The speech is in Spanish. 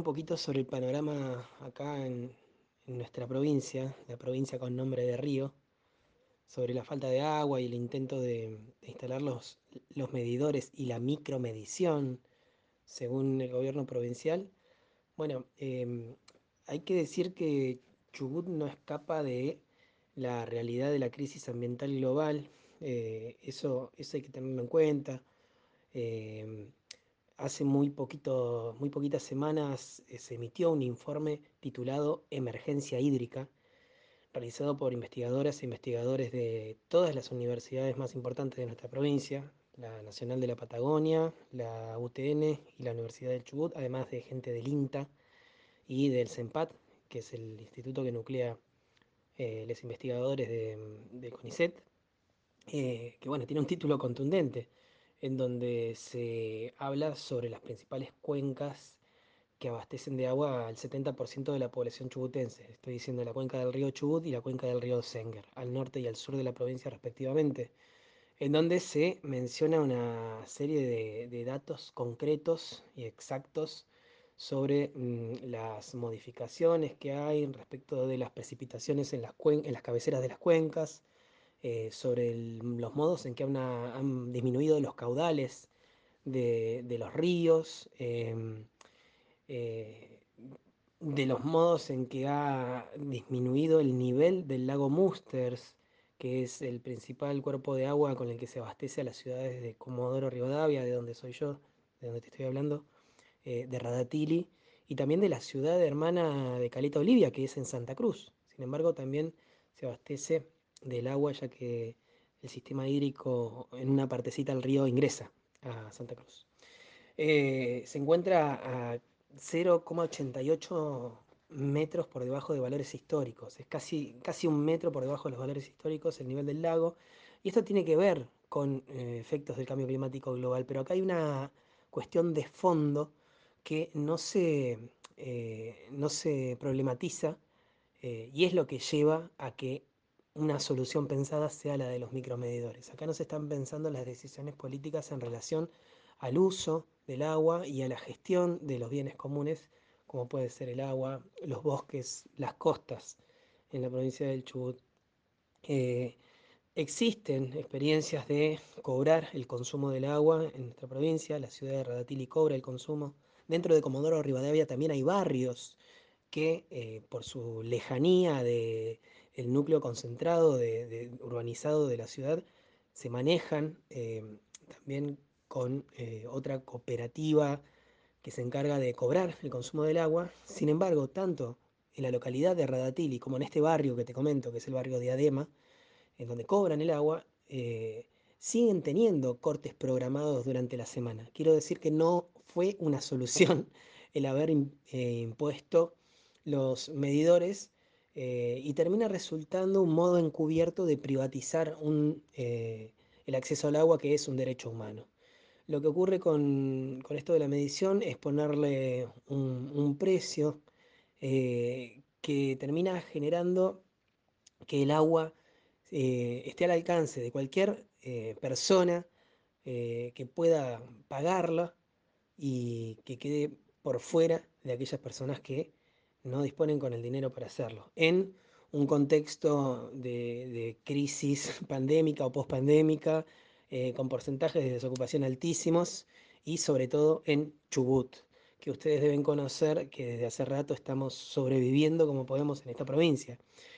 poquito sobre el panorama acá en nuestra provincia, la provincia con nombre de Río, sobre la falta de agua y el intento de instalar los medidores y la micromedición, según el gobierno provincial. Bueno, hay que decir que Chubut no escapa de la realidad de la crisis ambiental global. Eso hay que tenerlo en cuenta. Eh, Hace muy poquitas semanas se emitió un informe titulado Emergencia Hídrica, realizado por investigadoras e investigadores de todas las universidades más importantes de nuestra provincia, la Nacional de la Patagonia, la UTN y la Universidad del Chubut, además de gente del INTA y del CENPAT, que es el instituto que nuclea los investigadores de CONICET, que bueno, tiene un título contundente, en donde se habla sobre las principales cuencas que abastecen de agua al 70% de la población chubutense. Estoy diciendo la cuenca del río Chubut y la cuenca del río Sénger, al norte y al sur de la provincia respectivamente, en donde se menciona una serie de datos concretos y exactos sobre las modificaciones que hay respecto de las precipitaciones en las cabeceras de las cuencas, sobre los modos en que han disminuido los caudales de los ríos, eh, de los modos en que ha disminuido el nivel del lago Musters, que es el principal cuerpo de agua con el que se abastece a las ciudades de Comodoro Rivadavia, de donde soy yo, de donde te estoy hablando, de Radatili, y también de la ciudad hermana de Caleta Olivia, que es en Santa Cruz. Sin embargo, también se abastece del agua, ya que el sistema hídrico en una partecita del río ingresa a Santa Cruz. Se encuentra a 0,88 metros por debajo de valores históricos. Es casi un metro por debajo de los valores históricos el nivel del lago. Y esto tiene que ver con efectos del cambio climático global. Pero acá hay una cuestión de fondo que no se problematiza, y es lo que lleva a que una solución pensada sea la de los micromedidores. Acá no se están pensando las decisiones políticas en relación al uso del agua y a la gestión de los bienes comunes, como puede ser el agua, los bosques, las costas en la provincia del Chubut. Eh, Existen experiencias de cobrar el consumo del agua en nuestra provincia, la ciudad de Radatili cobra el consumo. Dentro de Comodoro Rivadavia también hay barrios que por su lejanía del núcleo concentrado urbanizado de la ciudad se manejan también con otra cooperativa que se encarga de cobrar el consumo del agua. Sin embargo, tanto en la localidad de Radatili como en este barrio que te comento, que es el barrio de Adema, en donde cobran el agua, siguen teniendo cortes programados durante la semana. Quiero decir que no fue una solución el haber impuesto los medidores, y termina resultando un modo encubierto de privatizar el acceso al agua, que es un derecho humano. Lo que ocurre con esto de la medición es ponerle un precio que termina generando que el agua esté al alcance de cualquier persona que pueda pagarla y que quede por fuera de aquellas personas que no disponen con el dinero para hacerlo. En un contexto de crisis pandémica o pospandémica, con porcentajes de desocupación altísimos y sobre todo en Chubut, que ustedes deben conocer que desde hace rato estamos sobreviviendo como podemos en esta provincia.